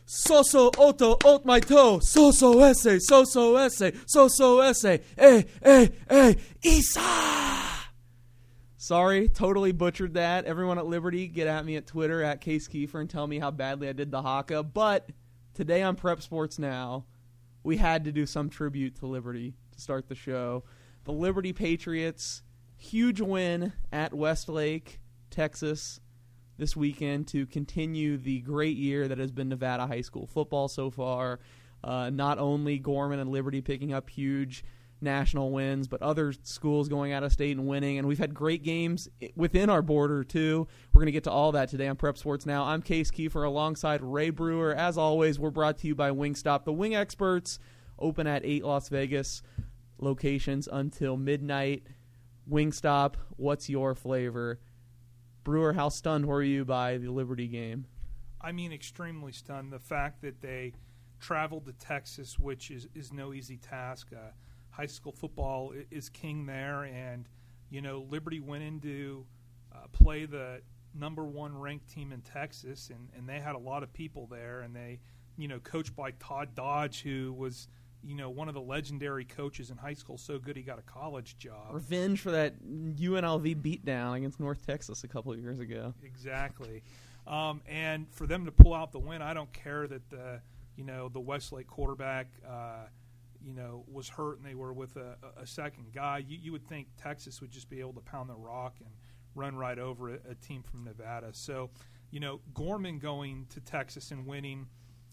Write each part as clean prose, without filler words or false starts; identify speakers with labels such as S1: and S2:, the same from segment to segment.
S1: So oto ot my toe. So esse. So esse. Isa. Sorry, totally butchered that. Everyone at Liberty, get at me at Twitter at Case Kiefer and tell me how badly I did the haka. But today on Prep Sports Now, we had to do some tribute to Liberty to start the show. The Liberty Patriots, huge win at Westlake, Texas this weekend to continue the great year that has been Nevada high school football so far. Not only Gorman and Liberty picking up huge national wins, but other schools going out of state and winning. And we've had great games within our border, too. We're going to get to all that today on Prep Sports Now. I'm Case Kiefer alongside Ray Brewer. As always, we're brought to you by Wingstop. The Wing Experts open at 8 Las Vegas locations until midnight. Wingstop, what's your flavor? Brewer, how stunned were you by the Liberty game?
S2: I mean, extremely stunned. The fact that they traveled to Texas, which is no easy task. High school football is king there, and Liberty went in to play the number one ranked team in Texas, and they had a lot of people there, and they, coached by Todd Dodge, who was one of the legendary coaches in high school, so good he got a college job.
S1: Revenge for that UNLV beatdown against North Texas a couple of years ago.
S2: Exactly, and for them to pull out the win, I don't care that the Westlake quarterback. Was hurt and they were with a second guy. You would think Texas would just be able to pound the rock and run right over a team from Nevada. So, Gorman going to Texas and winning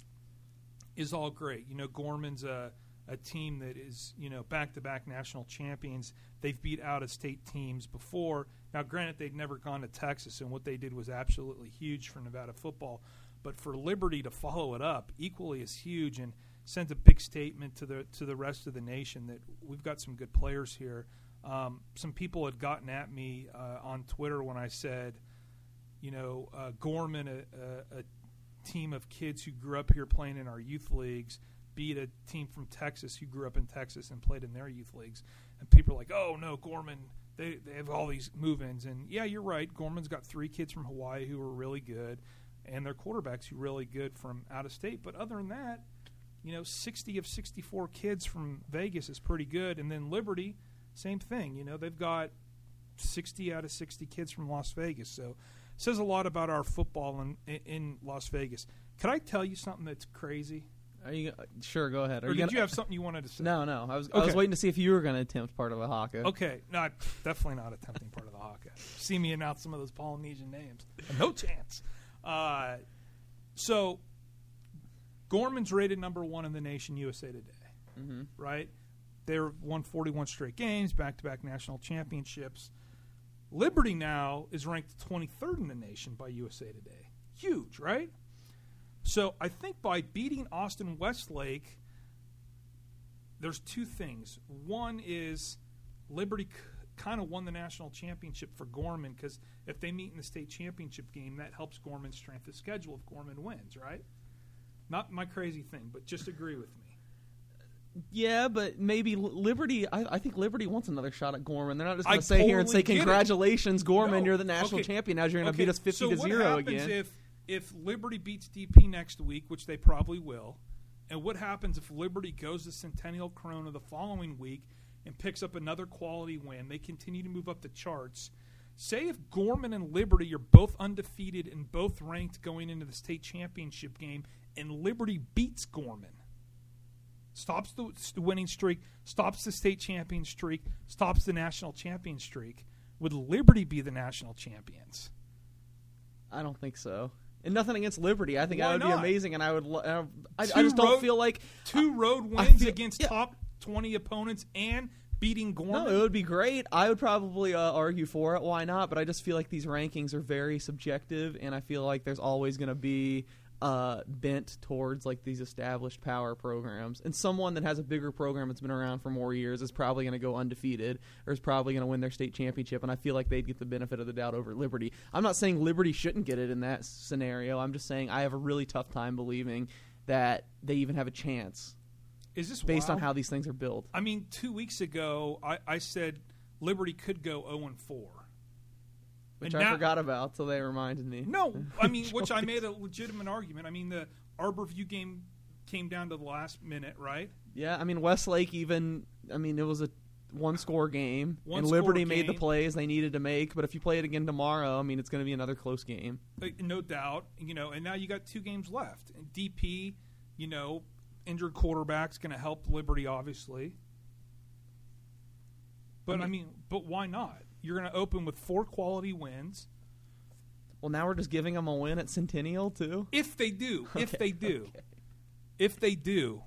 S2: is all great. Gorman's a team that is, back-to-back national champions. They've beat out-of-state teams before. Now, granted, they'd never gone to Texas, and what they did was absolutely huge for Nevada football. But for Liberty to follow it up equally as huge and sent a big statement to the rest of the nation that we've got some good players here. Some people had gotten at me on Twitter when I said, Gorman, a team of kids who grew up here playing in our youth leagues, beat a team from Texas who grew up in Texas and played in their youth leagues. And people are like, oh, no, Gorman, they have all these move-ins. And, yeah, you're right. Gorman's got 3 kids from Hawaii who are really good, and their quarterbacks who are really good from out of state. But other than that, 60 of 64 kids from Vegas is pretty good. And then Liberty, same thing. They've got 60 out of 60 kids from Las Vegas. So it says a lot about our football in Las Vegas. Could I tell you something that's crazy?
S1: Are you sure? Go ahead.
S2: Or did you have something you wanted to say?
S1: No. I was waiting to see if you were going to attempt part of a haka.
S2: Okay. No, definitely not attempting part of the haka. See me announce some of those Polynesian names. No chance. So Gorman's rated number 1 in the nation, USA Today, right? They've won 41 straight games, back-to-back national championships. Liberty now is ranked 23rd in the nation by USA Today. Huge, right? So I think by beating Austin Westlake, there's 2 things. One is Liberty kind of won the national championship for Gorman because if they meet in the state championship game, that helps Gorman's strength of schedule if Gorman wins, right? Not my crazy thing, but just agree with me.
S1: Yeah, but maybe Liberty. I think Liberty wants another shot at Gorman. They're not just going to sit here and say, "Congratulations, Gorman, you're the national champion." Now you're going to beat us 50-0 again.
S2: So what happens if Liberty beats DP next week, which they probably will? And what happens if Liberty goes to Centennial Corona the following week and picks up another quality win? They continue to move up the charts. Say if Gorman and Liberty are both undefeated and both ranked going into the state championship game, and Liberty beats Gorman, stops the winning streak, stops the state champion streak, stops the national champion streak, would Liberty be the national champions?
S1: I don't think so. And nothing against Liberty. I think
S2: Why
S1: that would
S2: not?
S1: be amazing, and I would. I just don't feel like
S2: 2 road wins against top 20 opponents and beating Gorman.
S1: No, it would be great. I would probably argue for it. Why not? But I just feel like these rankings are very subjective, and I feel like there's always going to be bent towards like these established power programs, and someone that has a bigger program that's been around for more years is probably going to go undefeated or is probably going to win their state championship, and I feel like they'd get the benefit of the doubt over Liberty. I'm not saying Liberty shouldn't get it in that scenario. I'm just saying I have a really tough time believing that they even have a chance.
S2: Is this
S1: based
S2: wild?
S1: on how these things are built?
S2: I mean, 2 weeks ago I said Liberty could go 0-4.
S1: Which I forgot about till they reminded me.
S2: No, I mean, which I made a legitimate argument. I mean, the Arborview game came down to the last minute, right?
S1: Yeah, I mean, Westlake even, I mean, it was a one-score game, and Liberty made the plays they needed to make, but if you play it again tomorrow, I mean, it's going to be another close game.
S2: No doubt, and now you got 2 games left. And DP, injured quarterback's going to help Liberty, obviously. But, but why not? You're going to open with 4 quality wins.
S1: Well, now we're just giving them a win at Centennial, too?
S2: If they do.
S1: Okay,
S2: if they do.
S1: Okay.
S2: If they do.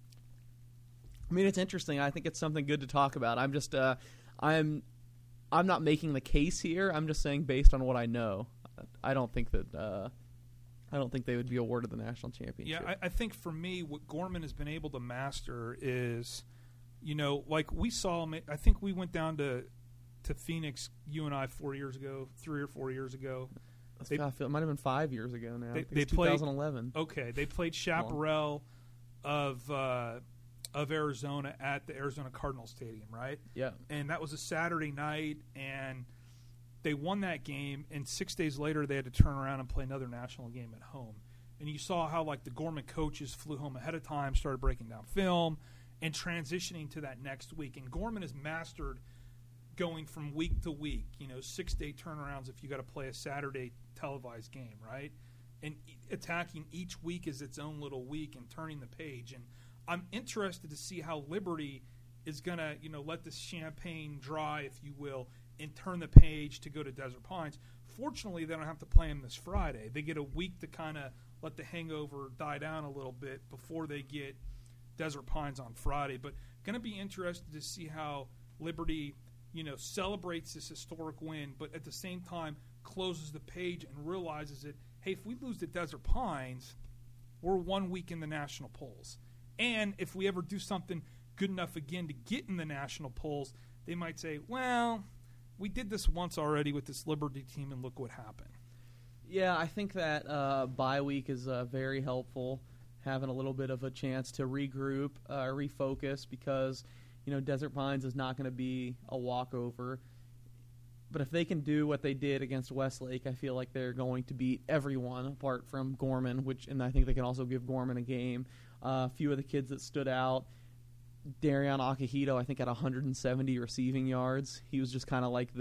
S1: I mean, it's interesting. I think it's something good to talk about. I'm just, I'm not making the case here. I'm just saying based on what I know. I don't think they would be awarded the national championship.
S2: Yeah, I think for me, what Gorman has been able to master is, like we saw him. I think we went down to Phoenix, you and I, 3 or 4 years ago.
S1: It might have been 5 years ago now.
S2: They played
S1: 2011.
S2: Okay, they played Chaparral of Arizona at the Arizona Cardinals Stadium, right?
S1: Yeah.
S2: And that was a Saturday night, and they won that game. And 6 days later, they had to turn around and play another national game at home. And you saw how like the Gorman coaches flew home ahead of time, started breaking down film, and transitioning to that next week. And Gorman has mastered going from week to week, 6-day turnarounds if you got to play a Saturday televised game, right? And attacking each week as its own little week and turning the page. And I'm interested to see how Liberty is going to, let this champagne dry, if you will, and turn the page to go to Desert Pines. Fortunately, they don't have to play them this Friday. They get a week to kind of let the hangover die down a little bit before they get Desert Pines on Friday. But going to be interested to see how Liberty celebrates this historic win, but at the same time closes the page and realizes that, hey, if we lose to Desert Pines, we're 1 week in the national polls. And if we ever do something good enough again to get in the national polls, they might say, well, we did this once already with this Liberty team, and look what happened.
S1: Yeah, I think that bye week is very helpful, having a little bit of a chance to regroup, refocus, because Desert Pines is not going to be a walkover. But if they can do what they did against Westlake, I feel like they're going to beat everyone apart from Gorman, and I think they can also give Gorman a game. A few of the kids that stood out, Darian Akihito, I think, had 170 receiving yards. He was just kind of like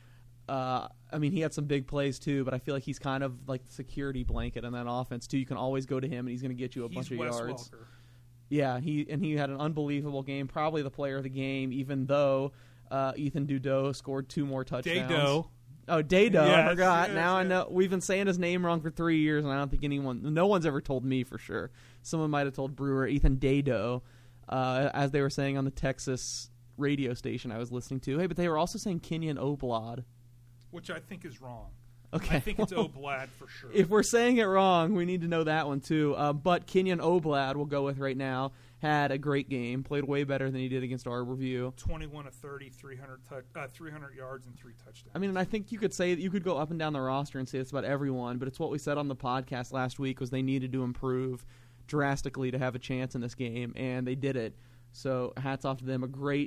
S1: he had some big plays too, but I feel like he's kind of like the security blanket in that offense too. You can always go to him, and he's going to get you a bunch of yards.
S2: Welker.
S1: Yeah, he had an unbelievable game, probably the player of the game, even though Ethan Dudeau scored 2 more touchdowns.
S2: Dado.
S1: Oh, Dado,
S2: yes,
S1: I forgot.
S2: yes,
S1: now
S2: yes.
S1: I know. We've been saying his name wrong for 3 years, and I don't think no one's ever told me for sure. Someone might have told Brewer, Ethan Dado, as they were saying on the Texas radio station I was listening to. Hey, but they were also saying Kenyon Oblad.
S2: Which I think is wrong.
S1: Okay.
S2: I think it's Oblad for sure.
S1: If we're saying it wrong, we need to know that one too. But Kenyon Oblad, we'll go with right now, had a great game, played way better than he did against Arborview.
S2: 21 of 30, 300 yards and 3 touchdowns.
S1: I mean, and I think you could go up and down the roster and say it's about everyone, but it's what we said on the podcast last week was they needed to improve drastically to have a chance in this game, and they did it. So hats off to them. A great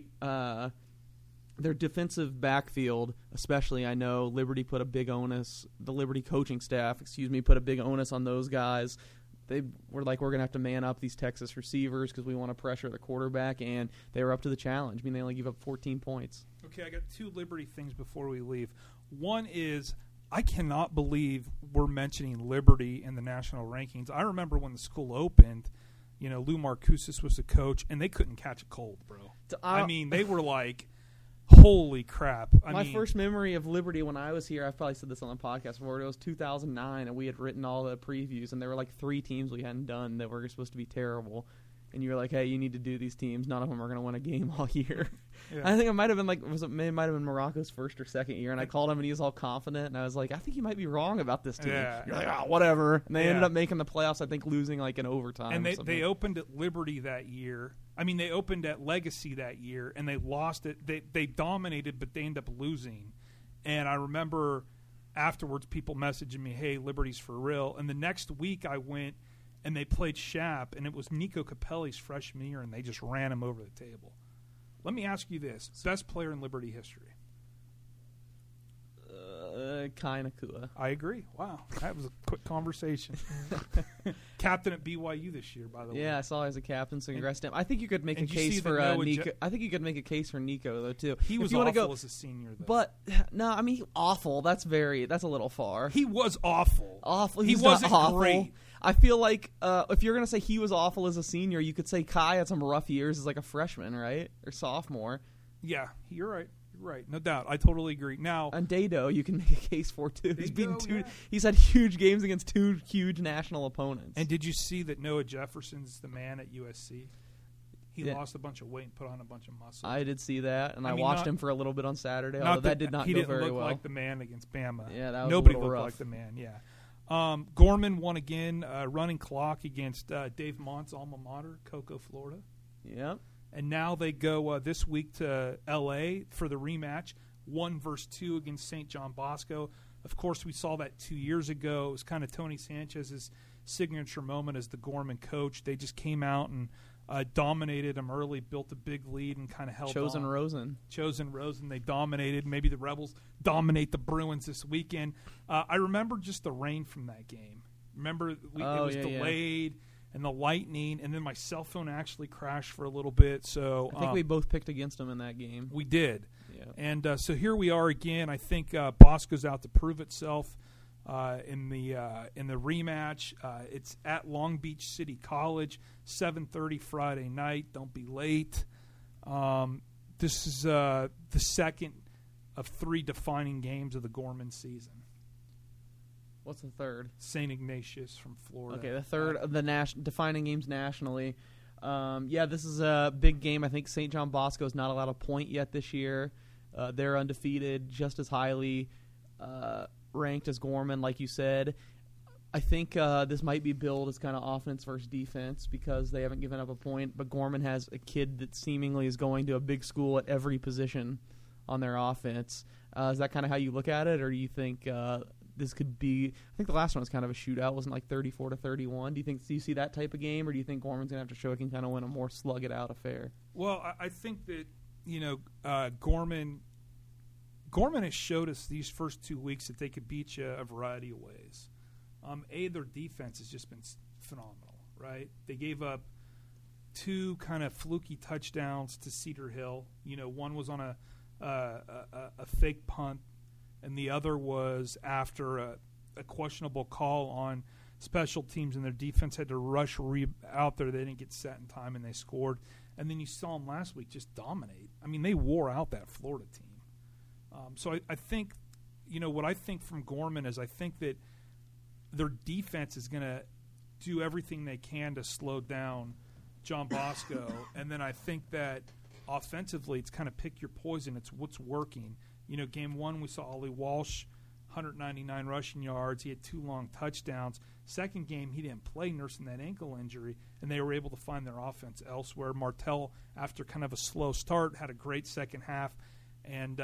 S1: their defensive backfield, especially, I know Liberty put a big onus, the Liberty coaching staff, put a big onus on those guys. They were like, we're going to have to man up these Texas receivers because we want to pressure the quarterback, and they were up to the challenge. I mean, they only gave up 14 points.
S2: Okay, I got 2 Liberty things before we leave. One is, I cannot believe we're mentioning Liberty in the national rankings. I remember when the school opened, Lou Marcoussis was the coach, and they couldn't catch a cold, bro. I mean, they were like, holy crap.
S1: My first memory of Liberty when I was here, I've probably said this on the podcast before, it was 2009, and we had written all the previews, and there were like 3 teams we hadn't done that were supposed to be terrible. And you were like, hey, you need to do these teams. None of them are going to win a game all year. Yeah. I think it might have been it might have been Morocco's first or second year, and I called him, and he was all confident, and I was like, I think you might be wrong about this team.
S2: Yeah.
S1: You're like, whatever. And they ended up making the playoffs, I think, losing like in overtime.
S2: And they opened at Liberty that year. I mean, they opened at Legacy that year, and they lost it. They dominated, but they ended up losing. And I remember afterwards people messaging me, hey, Liberty's for real. And the next week I went, and they played Shap, and it was Nico Capelli's freshman year, and they just ran him over the table. Let me ask you this. Best player in Liberty history?
S1: Kai Nakua.
S2: I agree. Wow, that was a quick conversation. Captain at BYU this year, by the way.
S1: Yeah, I saw he was a captain, so congrats to him. I think you could make a
S2: And you
S1: case
S2: see
S1: for
S2: that Noah
S1: Nico. I think you could make a case for Nico though too.
S2: He
S1: If
S2: was
S1: you wanna
S2: awful
S1: go,
S2: as a senior, though.
S1: but no, I mean awful. That's a little far.
S2: He was awful.
S1: Awful.
S2: He
S1: He's
S2: wasn't
S1: not awful.
S2: great.
S1: I feel like if you're gonna say he was awful as a senior, you could say Kai had some rough years as like a freshman, right, or sophomore.
S2: Yeah, you're right. You're right. No doubt. I totally agree. Now,
S1: And Dado, you can make a case for too. He's beaten
S2: Dado, yeah.
S1: He's had huge games against two huge national opponents.
S2: and did you see that Noah Jefferson's the man at USC? He
S1: Yeah.
S2: lost a bunch of weight and put on a bunch of muscle.
S1: I did see that, and I
S2: I mean,
S1: watched
S2: not-
S1: him for a little bit on Saturday.
S2: Not
S1: Although that did not
S2: he
S1: go
S2: didn't
S1: very
S2: look
S1: well.
S2: like the man against Bama.
S1: Yeah, that was
S2: Nobody
S1: a little
S2: looked
S1: rough.
S2: like the man. Yeah. Gorman won again, running clock against Dave Mont's alma mater, Cocoa, Florida.
S1: Yep.
S2: And now they go this week to L.A. for the rematch, 1 versus 2 against St. John Bosco. Of course, we saw that 2 years ago. It was kind of Tony Sanchez's signature moment as the Gorman coach. They just came out and dominated them early, built a big lead, and kind of held
S1: Chosen
S2: on. Rosen. They dominated. Maybe the Rebels dominate the Bruins this weekend. I remember just the rain from that game. Remember, it was delayed. And the lightning, and then my cell phone actually crashed for a little bit. So
S1: I think we both picked against him in that game.
S2: We did.
S1: Yeah.
S2: And so here we are again. I think Bosco's out to prove itself in the rematch. It's at Long Beach City College, 7:30 Friday night. Don't be late. This is the second of 3 defining games of the Gorman season.
S1: What's the third?
S2: St. Ignatius from Florida.
S1: Okay, the third of the defining games nationally. This is a big game. I think St. John Bosco is not allowed a point yet this year. They're undefeated, just as highly ranked as Gorman, like you said. I think this might be billed as kind of offense versus defense because they haven't given up a point, but Gorman has a kid that seemingly is going to a big school at every position on their offense. Is that kind of how you look at it, or do you think this could be? I think the last one was kind of a shootout, wasn't like 34-31. Do you see that type of game, or do you think Gorman's gonna have to show it can kind of win a more slug it out affair?
S2: Well, I think that Gorman has showed us these first 2 weeks that they could beat you a variety of ways. Their defense has just been phenomenal, right? They gave up 2 kind of fluky touchdowns to Cedar Hill. One was on a fake punt, and the other was after a questionable call on special teams, and their defense had to rush out there. They didn't get set in time, and they scored. And then you saw them last week just dominate. I mean, they wore out that Florida team. So I think, what I think from Gorman is I think that their defense is going to do everything they can to slow down John Bosco. And then I think that offensively it's kind of pick your poison. It's what's working. Game 1 we saw Ollie Walsh, 199 rushing yards. He had 2 long touchdowns. Second game he didn't play, nursing that ankle injury, and they were able to find their offense elsewhere. Martell, after kind of a slow start, had a great second half. And,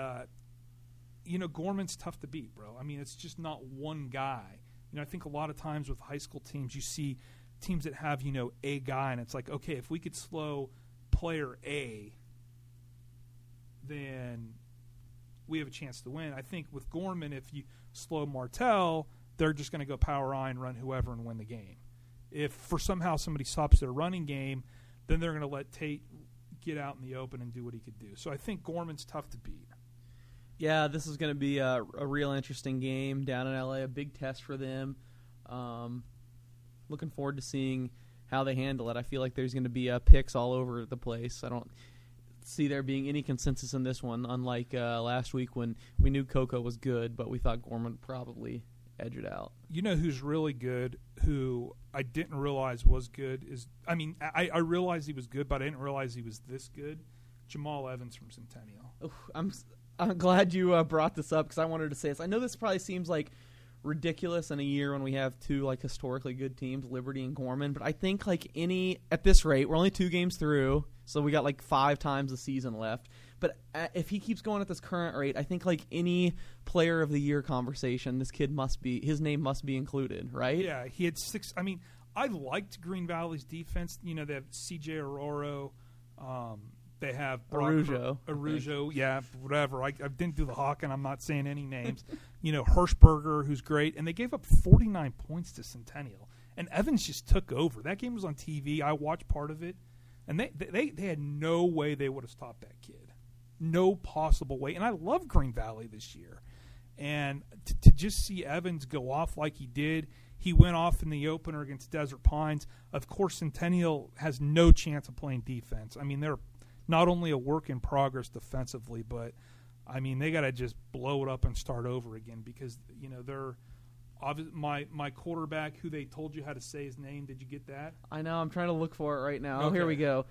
S2: Gorman's tough to beat, bro. I mean, it's just not one guy. I think a lot of times with high school teams, you see teams that have, a guy, and it's like, okay, if we could slow player A, then we have a chance to win. I think with Gorman, if you slow Martell, they're just going to go power I and run whoever and win the game. If for somehow somebody stops their running game, then they're going to let Tate get out in the open and do what he could do. So I think Gorman's tough to beat.
S1: Yeah, this is going to be a real interesting game down in L.A., a big test for them. Looking forward to seeing how they handle it. I feel like there's going to be picks all over the place. I don't see there being any consensus in this one, unlike last week when we knew Cocoa was good, but we thought Gorman would probably edge it out.
S2: You know who's really good, who I didn't realize was good, I realized he was good, but I didn't realize he was this good? Jamal Evans from Centennial.
S1: I'm glad you brought this up because I wanted to say this. I know this probably seems like ridiculous in a year when we have 2 historically good teams, Liberty and Gorman, but I think at this rate, we're only 2 games through, so we got 5 times the season left. But if he keeps going at this current rate, I think any player of the year conversation, his name must be included, right?
S2: Yeah, he had 6. I liked Green Valley's defense. They have C.J. Aurora. They have
S1: Arujo,
S2: yeah, whatever. I didn't do the Hawk, and I'm not saying any names. Hirschberger, who's great, and they gave up 49 points to Centennial. And Evans just took over. That game was on TV. I watched part of it, and they had no way they would have stopped that kid. No possible way. And I love Green Valley this year. And to just see Evans go off like he did, he went off in the opener against Desert Pines. Of course, Centennial has no chance of playing defense. I mean, they're not only a work in progress defensively, but, I mean, they got to just blow it up and start over again because, they're my quarterback who they told you how to say his name. Did you get that?
S1: I know. I'm trying to look for it right now.
S2: Okay.
S1: Oh, here we go.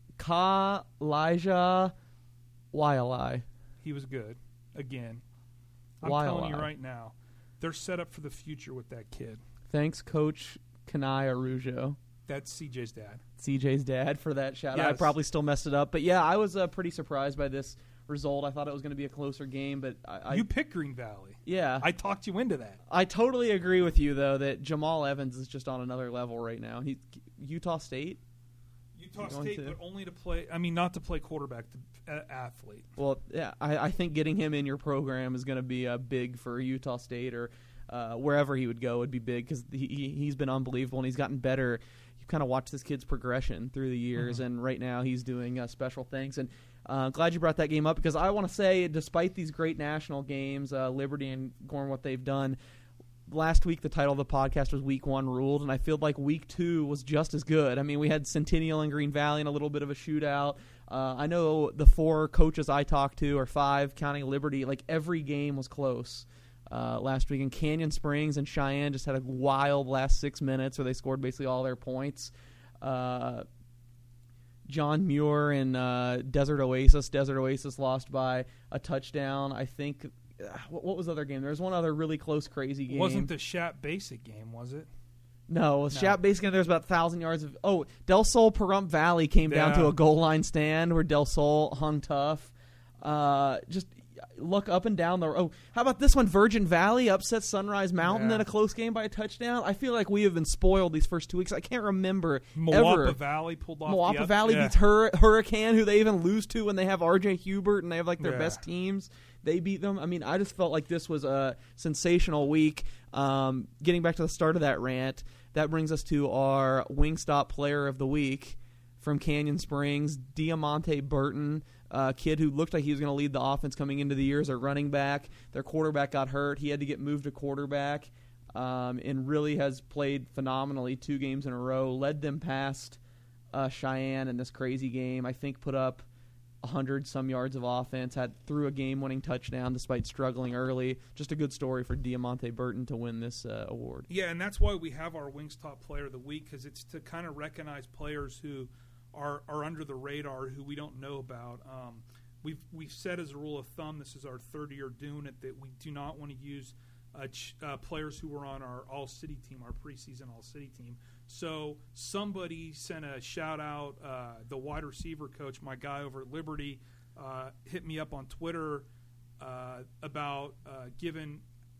S1: Elijah Wiley.
S2: He was good. Again. I'm
S1: Wiley.
S2: telling you right now, they're set up for the future with that kid.
S1: Thanks, Coach Kanai Arujo.
S2: That's CJ's dad.
S1: CJ's dad for that shout out.
S2: Yes.
S1: I probably still messed it up. But, yeah, I was pretty surprised by this result. I thought it was going to be a closer game. But
S2: You picked Green Valley.
S1: Yeah.
S2: I talked you into that.
S1: I totally agree with you, though, that Jamal Evans is just on another level right now. Utah State?
S2: Utah State, but only to play – I mean, not to play quarterback, to athlete.
S1: Well, yeah, I think getting him in your program is going to be big for Utah State or wherever he would go would be big because he's been unbelievable and he's gotten better. You kind of watch this kid's progression through the years, and right now he's doing special things. And glad you brought that game up because I want to say, despite these great national games, Liberty and Gorham, what they've done, last week the title of the podcast was Week 1 Ruled, and I feel like Week 2 was just as good. I mean, we had Centennial and Green Valley in a little bit of a shootout. I know the 4 coaches I talked to, or 5, counting Liberty, like every game was close last week. And Canyon Springs and Cheyenne just had a wild last 6 minutes where they scored basically all their points. John Muir and Desert Oasis lost by a touchdown. I think what was the other game? There was one other really close, crazy game.
S2: It wasn't the Shat Basic game, was it?
S1: No, it was Shat Basic. There was about 1,000 yards of. Oh, Del Sol Pahrump Valley came down to a goal line stand where Del Sol hung tough. Just look up and down the. Oh, how about this one? Virgin Valley upset Sunrise Mountain in a close game by a touchdown. I feel like we have been spoiled these first 2 weeks. I can't remember
S2: Moapa Valley pulled off.
S1: Moapa Valley beats Hurricane, who they even lose to when they have R.J. Hubert and they have like their best teams. They beat them. I mean, I just felt like this was a sensational week. Getting back to the start of that rant, that brings us to our Wingstop Player of the Week from Canyon Springs, Diamante Burton, a kid who looked like he was going to lead the offense coming into the year as a running back. Their quarterback got hurt. He had to get moved to quarterback and really has played phenomenally 2 games in a row, led them past Cheyenne in this crazy game. I think put up 100-some yards of offense, threw a game-winning touchdown despite struggling early. Just a good story for Diamante Burton to win this award.
S2: Yeah, and that's why we have our Wingstop Player of the Week, because it's to kind of recognize players who are under the radar, who we don't know about. We've said as a rule of thumb, this is our third year doing it, that we do not want to use players who were on our All-City team, our preseason All-City team. So somebody sent a shout-out, the wide receiver coach, my guy over at Liberty, hit me up on Twitter about giving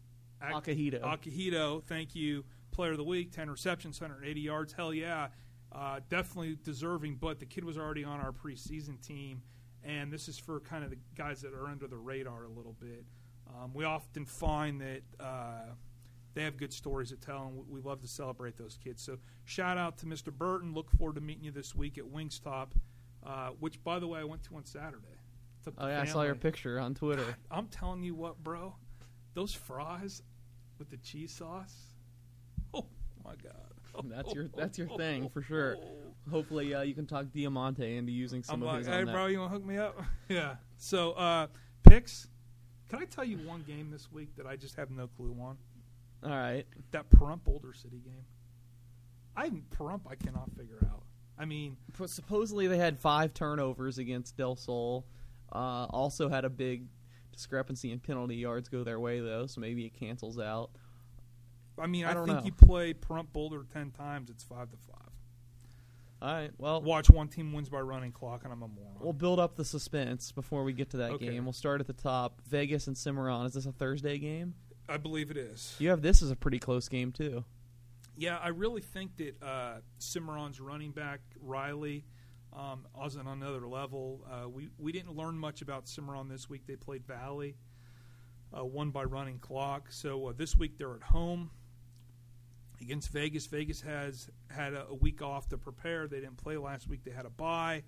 S2: Akihito, thank you, Player of the Week, 10 receptions, 180 yards, hell yeah. Definitely deserving, but the kid was already on our preseason team, and this is for kind of the guys that are under the radar a little bit. We often find that they have good stories to tell, and we love to celebrate those kids. So shout out to Mr. Burton. Look forward to meeting you this week at Wingstop, which, by the way, I went to on Saturday.
S1: I saw your picture on Twitter.
S2: God, I'm telling you what, bro. Those fries with the cheese sauce, oh, my God.
S1: That's your thing for sure. Hopefully you can talk Diamante into using some of his.
S2: Hey,
S1: on
S2: bro,
S1: that.
S2: you want to hook me up? Yeah. So picks. Can I tell you one game this week that I just have no clue on?
S1: All right.
S2: That Pahrump Boulder City game. Pahrump I cannot figure out. I mean,
S1: supposedly they had 5 turnovers against Del Sol. Also had a big discrepancy in penalty yards go their way though, so maybe it cancels out.
S2: I mean, I think
S1: know.
S2: you play Pahrump Boulder 10 times, it's 5-5.
S1: All right. Well,
S2: watch one team wins by running clock, and I'm a moron.
S1: We'll build up the suspense before we get to that game. We'll start at the top. Vegas and Cimarron. Is this a Thursday game?
S2: I believe it is.
S1: You have this as a pretty close game too.
S2: Yeah, I really think that Cimarron's running back Riley was on another level. We didn't learn much about Cimarron this week. They played Valley, won by running clock. So this week they're at home against Vegas. Vegas has had a week off to prepare. They didn't play last week. They had a bye.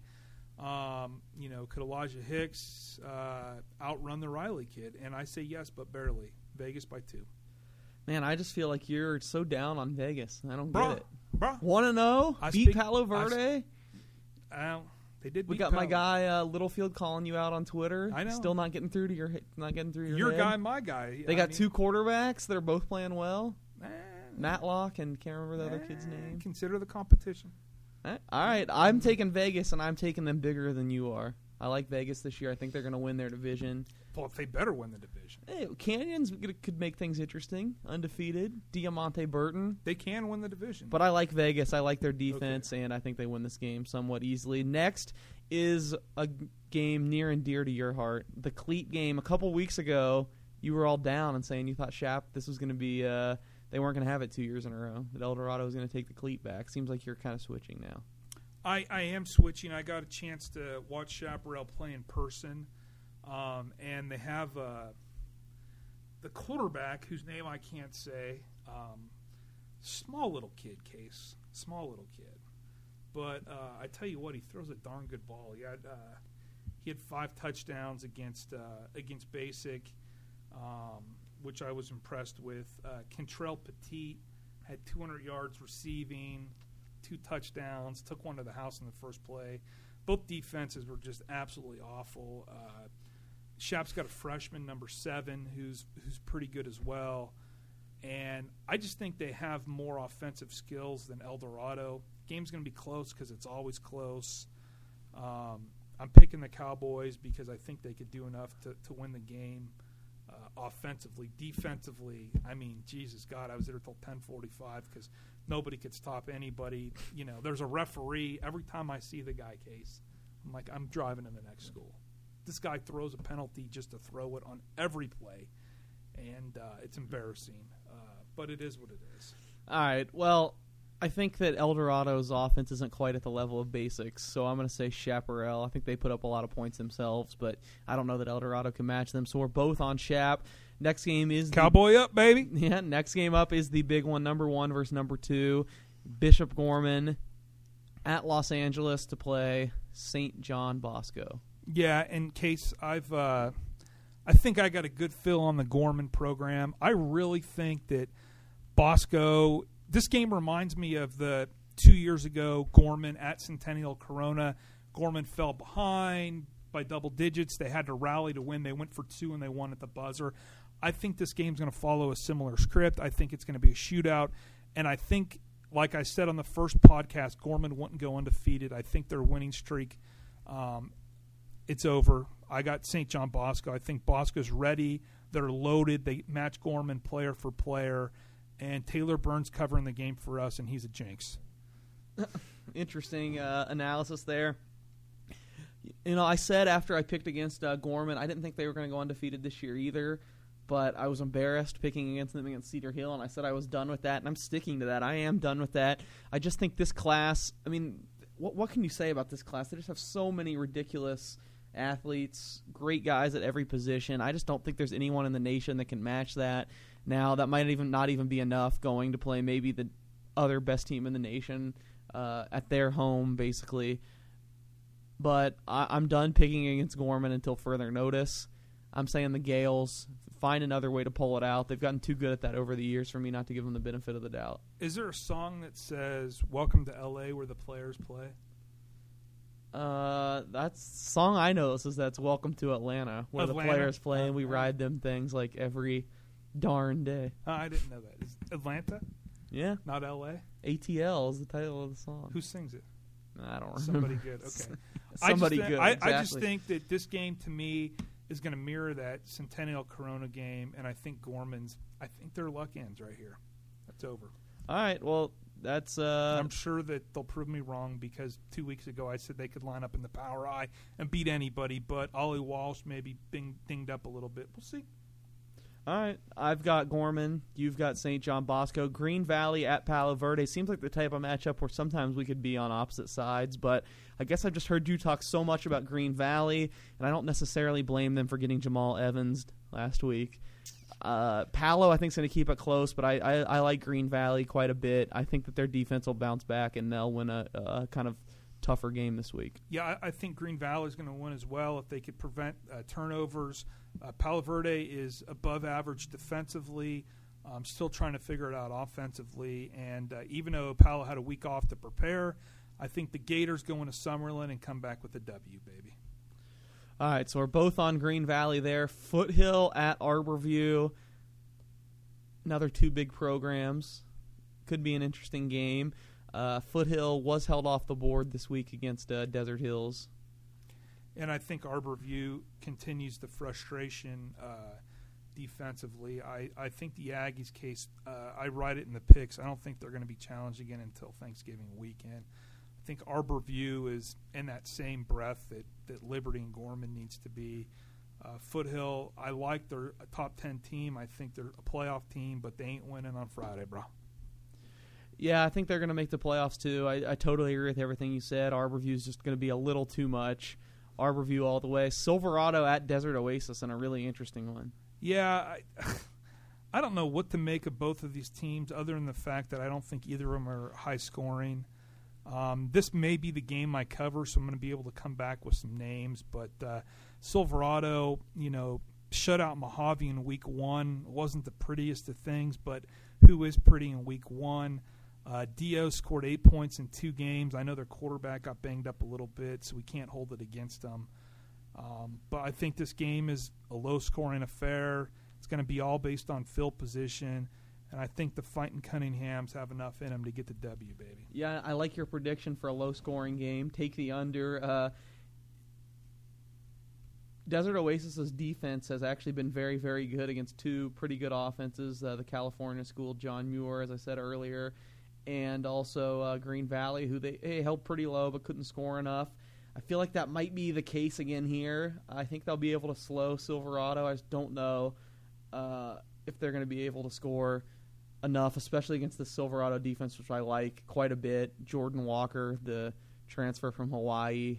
S2: Could Elijah Hicks outrun the Riley kid? And I say yes, but barely. Vegas by 2.
S1: Man, I just feel like you're so down on Vegas. I don't get it. 1-0, beat Palo Verde.
S2: They did.
S1: We got my guy Littlefield calling you out on Twitter.
S2: I know.
S1: Still not getting through to your
S2: Your
S1: head.
S2: guy, my guy.
S1: They got 2 quarterbacks. They're both playing well. Matlock and can't remember the other kid's name.
S2: Consider the competition.
S1: All right, I'm taking Vegas, and I'm taking them bigger than you are. I like Vegas this year. I think they're going to win their division.
S2: Well, they better win the division.
S1: Hey, Canyons could make things interesting. Undefeated. Diamante Burton.
S2: They can win the division.
S1: But I like Vegas. I like their defense, and I think they win this game somewhat easily. Next is a game near and dear to your heart. The cleat game. A couple weeks ago, you were all down and saying you thought this was going to be they weren't going to have it 2 years in a row, that El Dorado was going to take the cleat back. Seems like you're kind of switching now.
S2: I am switching. I got a chance to watch Chaparral play in person, and they have the quarterback, whose name I can't say, small little kid, Case. Small little kid. But I tell you what, he throws a darn good ball. He had 5 touchdowns against Basic, which I was impressed with. Kentrell Petit had 200 yards receiving, 2 touchdowns, took one to the house in the first play. Both defenses were just absolutely awful. Shap's got a freshman, number 7, who's pretty good as well. And I just think they have more offensive skills than El Dorado. Game's going to be close because it's always close. I'm picking the Cowboys because I think they could do enough to win the game. Offensively, defensively, I mean, Jesus God, I was there till 10:45 because nobody could stop anybody. There's a referee. Every time I see the guy, Case, I'm like, I'm driving him to the next school. This guy throws a penalty just to throw it on every play, and it's embarrassing. But it is what it is.
S1: All right, well, I think that El Dorado's offense isn't quite at the level of Basics, so I'm going to say Chaparral. I think they put up a lot of points themselves, but I don't know that El Dorado can match them, so we're both on Chap. Next game is
S2: Cowboy up, baby.
S1: Yeah, next game up is the big one, number 1 versus number 2. Bishop Gorman at Los Angeles to play St. John Bosco.
S2: Yeah, in case I think I got a good feel on the Gorman program. I really think that Bosco. This game reminds me of the 2 years ago Gorman at Centennial Corona. Gorman fell behind by double digits. They had to rally to win. They went for 2 and they won at the buzzer. I think this game's going to follow a similar script. I think it's going to be a shootout. And I think, like I said on the first podcast, Gorman wouldn't go undefeated. I think their winning streak, it's over. I got St. John Bosco. I think Bosco's ready. They're loaded. They match Gorman player for player. And Taylor Burns covering the game for us, and he's a jinx.
S1: Interesting analysis there. I said after I picked against Gorman, I didn't think they were going to go undefeated this year either, but I was embarrassed picking against them against Cedar Hill, and I said I was done with that, and I'm sticking to that. I am done with that. I just think this class, I mean, what can you say about this class? They just have so many ridiculous athletes, great guys at every position. I just don't think there's anyone in the nation that can match that. Now, that might not even be enough going to play maybe the other best team in the nation at their home, basically. But I'm done picking against Gorman until further notice. I'm saying the Gales find another way to pull it out. They've gotten too good at that over the years for me not to give them the benefit of the doubt.
S2: Is there a song that says, "Welcome to L.A. where the players play"?
S1: That's song I know says that's "Welcome to Atlanta where the players play and we ride them things like every darn day."
S2: I didn't know that. Is Atlanta?
S1: Yeah.
S2: Not L.A.?
S1: ATL is the title of the song.
S2: Who sings it?
S1: I don't remember.
S2: Somebody good. Okay.
S1: Somebody good. Exactly.
S2: I just think that this game, to me, is going to mirror that Centennial Corona game, and I think I think their luck ends right here. That's over.
S1: All right. Well, that's.
S2: I'm sure that they'll prove me wrong because 2 weeks ago I said they could line up in the Power I and beat anybody, but Ollie Walsh maybe dinged up a little bit. We'll see.
S1: All right, I've got Gorman. You've got St. John Bosco. Green Valley at Palo Verde seems like the type of matchup where sometimes we could be on opposite sides, but I guess I've just heard you talk so much about Green Valley, and I don't necessarily blame them for getting Jamal Evans last week. Palo, I think, is going to keep it close, but I like Green Valley quite a bit. I think that their defense will bounce back, and they'll win a kind of tougher game this week.
S2: Yeah, I think Green Valley is going to win as well if they could prevent turnovers. Palo Verde is above average defensively. Still trying to figure it out offensively. And even though Palo had a week off to prepare, I think the Gators go into Summerlin and come back with a W, baby.
S1: All right, so we're both on Green Valley there. Foothill at Arborview. Another two big programs. Could be an interesting game. Foothill was held off the board this week against Desert Hills.
S2: And I think Arborview continues the frustration defensively. I think the Aggies case, I write it in the picks. I don't think they're going to be challenged again until Thanksgiving weekend. I think Arborview is in that same breath that Liberty and Gorman needs to be. Foothill, I like they're a top 10 team. I think they're a playoff team, but they ain't winning on Friday, bro.
S1: Yeah, I think they're going to make the playoffs too. I totally agree with everything you said. Arborview is just going to be a little too much. Arborview all the way. Silverado at Desert Oasis, and a really interesting one.
S2: Yeah, I don't know what to make of both of these teams other than the fact that I don't think either of them are high scoring. This may be the game I cover, so I'm going to be able to come back with some names. But Silverado, shut out Mojave in week one. Wasn't the prettiest of things, but who is pretty in week one? Dio scored 8 points in 2 games. I know their quarterback got banged up a little bit, so we can't hold it against them. But I think this game is a low-scoring affair. It's going to be all based on field position, and I think the Fighting Cunninghams have enough in them to get the W, baby.
S1: Yeah, I like your prediction for a low-scoring game. Take the under. Desert Oasis's defense has actually been very, very good against two pretty good offenses, the California school, John Muir, as I said earlier, and also Green Valley, who they held pretty low but couldn't score enough. I feel like that might be the case again here. I think they'll be able to slow Silverado. I just don't know if they're going to be able to score enough, especially against the Silverado defense, which I like quite a bit. Jordan Walker, the transfer from Hawaii.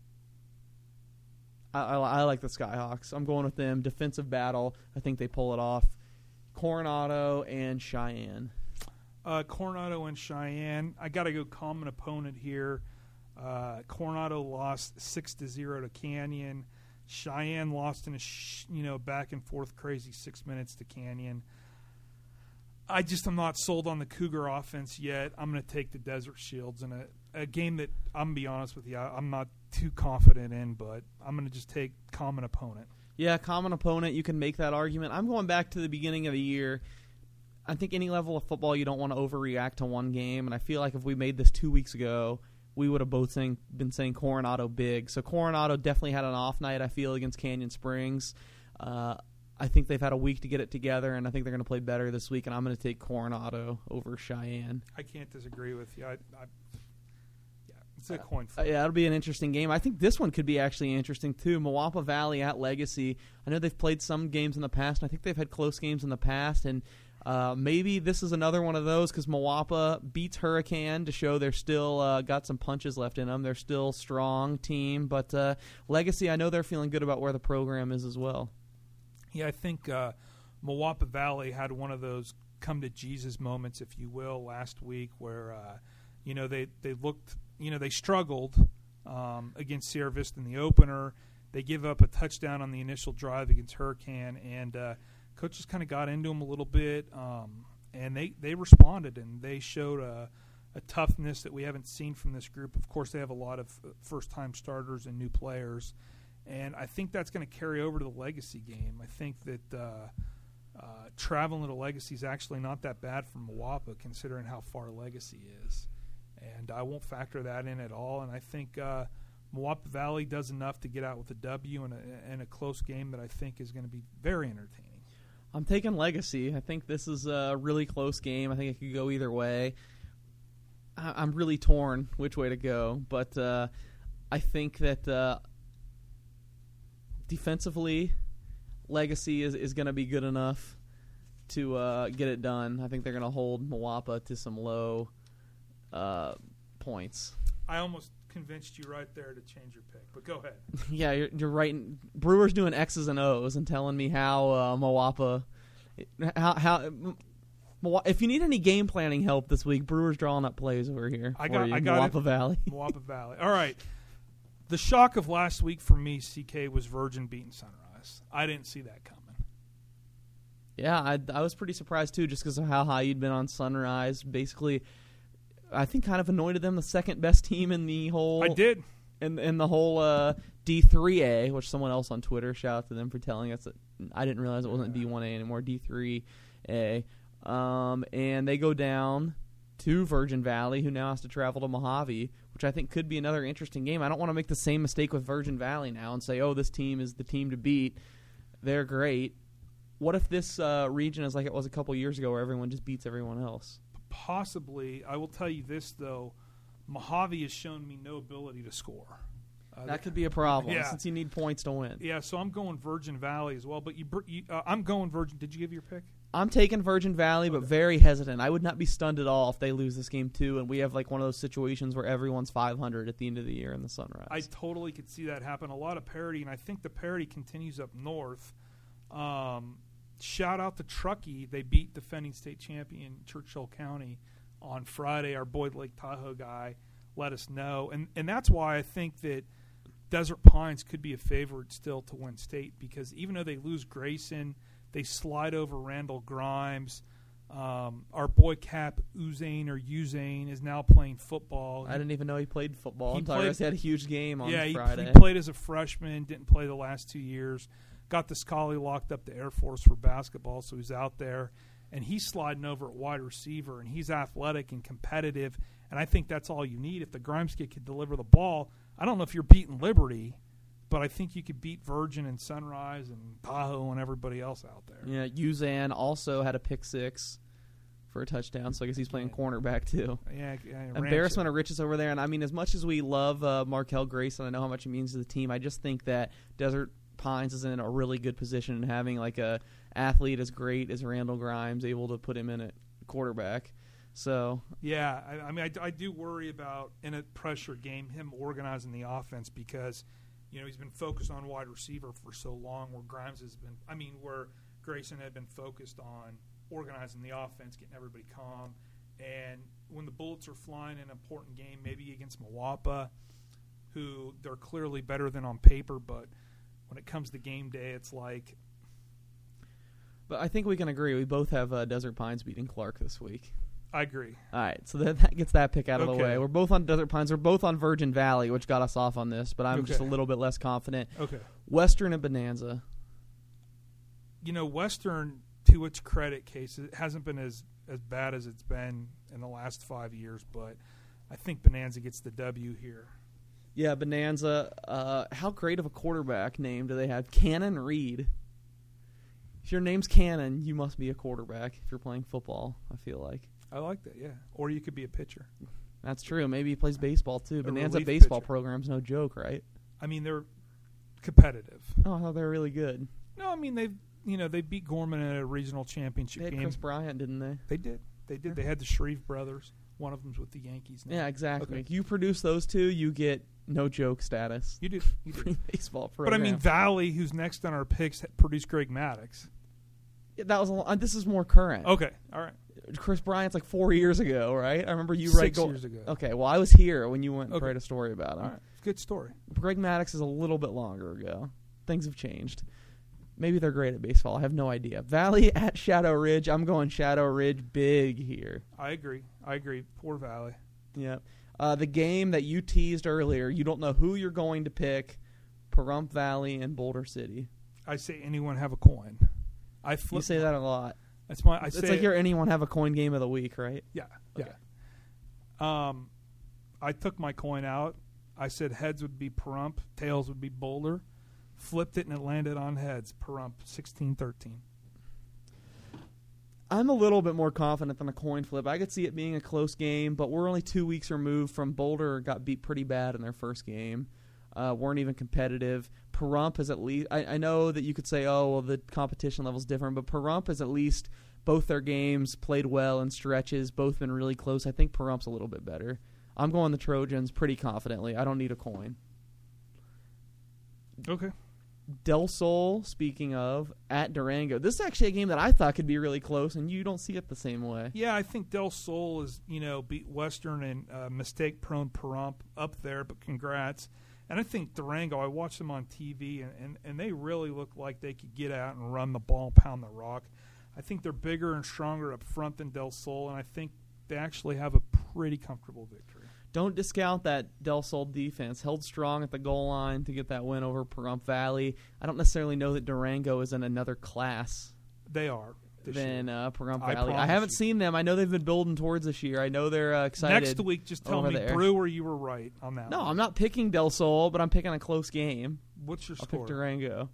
S1: I like the Skyhawks. I'm going with them. Defensive battle. I think they pull it off. Coronado and Cheyenne.
S2: Coronado and Cheyenne. I got to go common opponent here. Coronado lost 6-0 to Canyon. Cheyenne lost in a back and forth crazy 6 minutes to Canyon. I'm not sold on the Cougar offense yet. I'm going to take the Desert Shields in a game that I'm going to be honest with you, I'm not too confident in, but I'm going to just take common opponent.
S1: Yeah, common opponent. You can make that argument. I'm going back to the beginning of the year. I think any level of football, you don't want to overreact to one game, and I feel like if we made this 2 weeks ago, we would have both been saying Coronado big. So Coronado definitely had an off night, I feel, against Canyon Springs. I think they've had a week to get it together, and I think they're going to play better this week, and I'm going to take Coronado over Cheyenne.
S2: I can't disagree with you. It's a coin flip.
S1: Yeah, it'll be an interesting game. I think this one could be actually interesting, too. Moapa Valley at Legacy. I know they've played some games in the past, and I think they've had close games in the past, and maybe this is another one of those because Moapa beats Hurricane to show they're still got some punches left in them. They're still a strong team, but Legacy, I know they're feeling good about where the program is as well.
S2: Yeah, I think Moapa Valley had one of those come-to-Jesus moments, if you will, last week where, they looked, they struggled against Sierra Vista in the opener. They give up a touchdown on the initial drive against Hurricane, and coaches kind of got into them a little bit, and they responded, and they showed a toughness that we haven't seen from this group. Of course, they have a lot of first-time starters and new players. And I think that's going to carry over to the Legacy game. I think that traveling to Legacy is actually not that bad for Moapa, considering how far Legacy is. And I won't factor that in at all. And I think Moapa Valley does enough to get out with a W in a close game that I think is going to be very entertaining.
S1: I'm taking Legacy. I think this is a really close game. I think it could go either way. I'm really torn which way to go. But I think that defensively, Legacy is going to be good enough to get it done. I think they're going to hold Moapa to some low points.
S2: I almost convinced you right there to change your pick, but go ahead.
S1: Yeah, you're right. Brewers doing X's and O's and telling me how Moapa. If you need any game planning help this week, Brewers drawing up plays over here. I got Moapa Valley.
S2: Moapa Valley. All right. The shock of last week for me, CK, was Virgin beating Sunrise. I didn't see that coming.
S1: Yeah, I was pretty surprised too, just because of how high you'd been on Sunrise. Basically, I think kind of anointed them the second best team in the whole.
S2: I did.
S1: In the whole D3A, which someone else on Twitter, shout out to them for telling us that I didn't realize it wasn't D1A anymore, D3A. And they go down to Virgin Valley, who now has to travel to Mojave, which I think could be another interesting game. I don't want to make the same mistake with Virgin Valley now and say, oh, this team is the team to beat. They're great. What if this region is like it was a couple years ago where everyone just beats everyone else?
S2: Possibly. I will tell you this, though. Mojave has shown me no ability to score.
S1: That could be a problem since you need points to win.
S2: Yeah, so I'm going Virgin Valley as well. But I'm going Virgin. Did you give your pick?
S1: I'm taking Virgin Valley, but very hesitant. I would not be stunned at all if they lose this game too, and we have like one of those situations where everyone's 500 at the end of the year in the Sunrise.
S2: I totally could see that happen. A lot of parity, and I think the parity continues up north. Shout out to Truckee. They beat defending state champion Churchill County on Friday. Our boy Lake Tahoe guy let us know. And that's why I think that Desert Pines could be a favorite still to win state, because even though they lose Grayson, they slide over Randall Grimes. Our boy Cap Uzane is now playing football.
S1: I didn't even know he played football. He had a huge game on Friday.
S2: He played as a freshman, didn't play the last 2 years. Got the Scully locked up to Air Force for basketball, so he's out there. And he's sliding over at wide receiver, and he's athletic and competitive. And I think that's all you need. If the Grimes kid could deliver the ball, I don't know if you're beating Liberty, but I think you could beat Virgin and Sunrise and Tahoe and everybody else out there.
S1: Yeah, Uzan also had a pick six for a touchdown, so I guess he's playing cornerback too.
S2: Yeah,
S1: embarrassment of riches over there. And I mean, as much as we love Markel Grayson, I know how much he means to the team. I just think that Desert Pines is in a really good position, and having like a athlete as great as Randall Grimes able to put him in at quarterback. So
S2: yeah, I do worry about in a pressure game him organizing the offense, because he's been focused on wide receiver for so long, where where Grayson had been focused on organizing the offense, getting everybody calm. And when the bullets are flying in an important game, maybe against Moapa, who they're clearly better than on paper, but when it comes to game day, it's like.
S1: But I think we can agree. We both have Desert Pines beating Clark this week.
S2: I agree.
S1: All right, so that gets that pick out of the way. We're both on Desert Pines. We're both on Virgin Valley, which got us off on this, but I'm just a little bit less confident.
S2: Okay.
S1: Western and Bonanza.
S2: Western, to its credit, case, it hasn't been as bad as it's been in the last 5 years, but I think Bonanza gets the W here.
S1: Yeah, Bonanza. How great of a quarterback name do they have? Cannon Reed. If your name's Cannon, you must be a quarterback if you're playing football, I feel like.
S2: I like that, yeah. Or you could be a pitcher.
S1: That's true. Maybe he plays baseball, too. Bonanza baseball program's no joke, right?
S2: I mean, they're competitive.
S1: Oh, they're really good.
S2: No, I mean, they beat Gorman in a regional championship game.
S1: They had Chris Bryant, didn't they?
S2: They did. Yeah. They had the Shreve brothers. One of them's with the Yankees now.
S1: Yeah, exactly.
S2: Okay.
S1: You produce those two, you get no joke status.
S2: You do.
S1: Baseball program.
S2: But I mean, Valley, who's next on our picks, produced Greg Maddox.
S1: Yeah, that was this is more current.
S2: Okay, all right.
S1: Chris Bryant's like 4 years ago, right? I remember you
S2: 6 years ago.
S1: Okay, well, I was here when you went and write a story about him.
S2: All right, good story.
S1: Greg Maddox is a little bit longer ago. Things have changed. Maybe they're great at baseball. I have no idea. Valley at Shadow Ridge. I'm going Shadow Ridge big here.
S2: I agree. Poor Valley.
S1: Yeah. The game that you teased earlier, you don't know who you're going to pick, Pahrump Valley and Boulder City.
S2: I say anyone have a coin.
S1: You say that a lot.
S2: It's
S1: like your anyone have a coin game of the week, right?
S2: Yeah.
S1: Okay.
S2: Yeah. I took my coin out. I said heads would be Pahrump, tails would be Boulder. Flipped it and it landed on heads. Pahrump 16-13.
S1: I'm a little bit more confident than a coin flip. I could see it being a close game, but we're only 2 weeks removed from Boulder got beat pretty bad in their first game. Weren't even competitive. Pahrump is at least – I know that you could say, oh, well, the competition level's different, but Pahrump has at least Both their games played well in stretches. Both been really close. I think Pahrumps a little bit better. I'm going the Trojans pretty confidently. I don't need a coin.
S2: Okay.
S1: Del Sol, speaking of, at Durango. This is actually a game that I thought could be really close, and you don't see it the same way.
S2: Yeah, I think Del Sol is, beat Western and mistake-prone Pahrump up there, but congrats. And I think Durango, I watched them on TV, and they really look like they could get out and run the ball, pound the rock. I think they're bigger and stronger up front than Del Sol, and I think they actually have a pretty comfortable victory.
S1: Don't discount that Del Sol defense. Held strong at the goal line to get that win over Pahrump Valley. I don't necessarily know that Durango is in another class.
S2: They are.
S1: Than Pahrump Valley. I haven't seen them. I know they've been building towards this year. I know they're excited.
S2: Next week, just tell me Brewer you were right on that.
S1: No,
S2: one.
S1: I'm not picking Del Sol, but I'm picking a close game.
S2: What's your
S1: I'll
S2: score?
S1: pick Durango.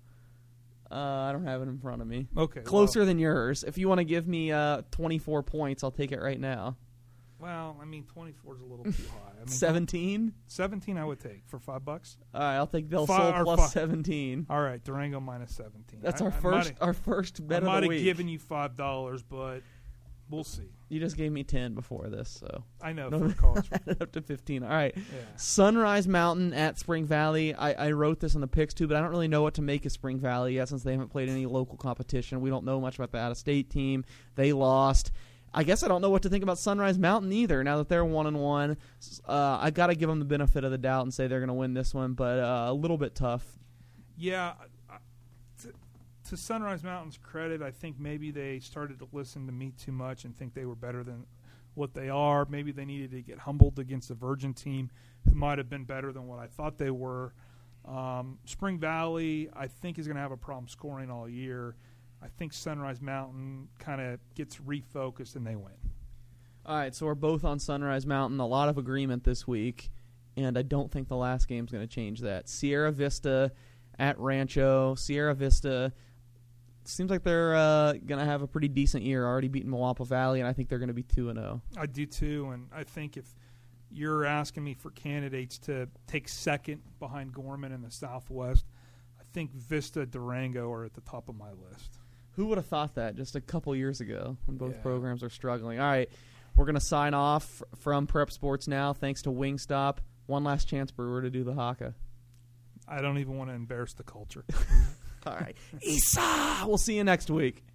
S1: I don't have it in front of me.
S2: Okay.
S1: Closer than yours. If you want to give me 24 points, I'll take it right now.
S2: Well, 24 is a little too high.
S1: 17?
S2: 17 I would take for $5.
S1: All right, I'll take Del Sol plus 17.
S2: All right, Durango minus 17.
S1: That's our first bet of the week.
S2: I might have given you $5, but we'll see.
S1: You just gave me 10 before this, so
S2: I know for college.
S1: Added up to 15. All right.
S2: Yeah.
S1: Sunrise Mountain at Spring Valley. I wrote this in the picks too, but I don't really know what to make of Spring Valley yet since they haven't played any local competition. We don't know much about the out-of-state team. They lost. I guess I don't know what to think about Sunrise Mountain either. Now that they're 1-1, I got to give them the benefit of the doubt and say they're going to win this one, but a little bit tough.
S2: Yeah, to Sunrise Mountain's credit, I think maybe they started to listen to me too much and think they were better than what they are. Maybe they needed to get humbled against a Virgin team who might have been better than what I thought they were. Spring Valley, I think, is going to have a problem scoring all year. I think Sunrise Mountain kind of gets refocused and they win.
S1: All right, so we're both on Sunrise Mountain. A lot of agreement this week, and I don't think the last game's going to change that. Sierra Vista at Rancho. Sierra Vista seems like they're going to have a pretty decent year. Already beaten Moapa Valley, and I think they're going to be 2-0.
S2: I do too, and I think if you're asking me for candidates to take second behind Gorman in the Southwest, I think Vista, Durango are at the top of my list.
S1: Who would have thought that just a couple years ago when both programs are struggling? All right, we're going to sign off from Prep Sports now. Thanks to Wingstop. One last chance, Brewer, to do the haka.
S2: I don't even want to embarrass the culture.
S1: All right. Isa! We'll see you next week.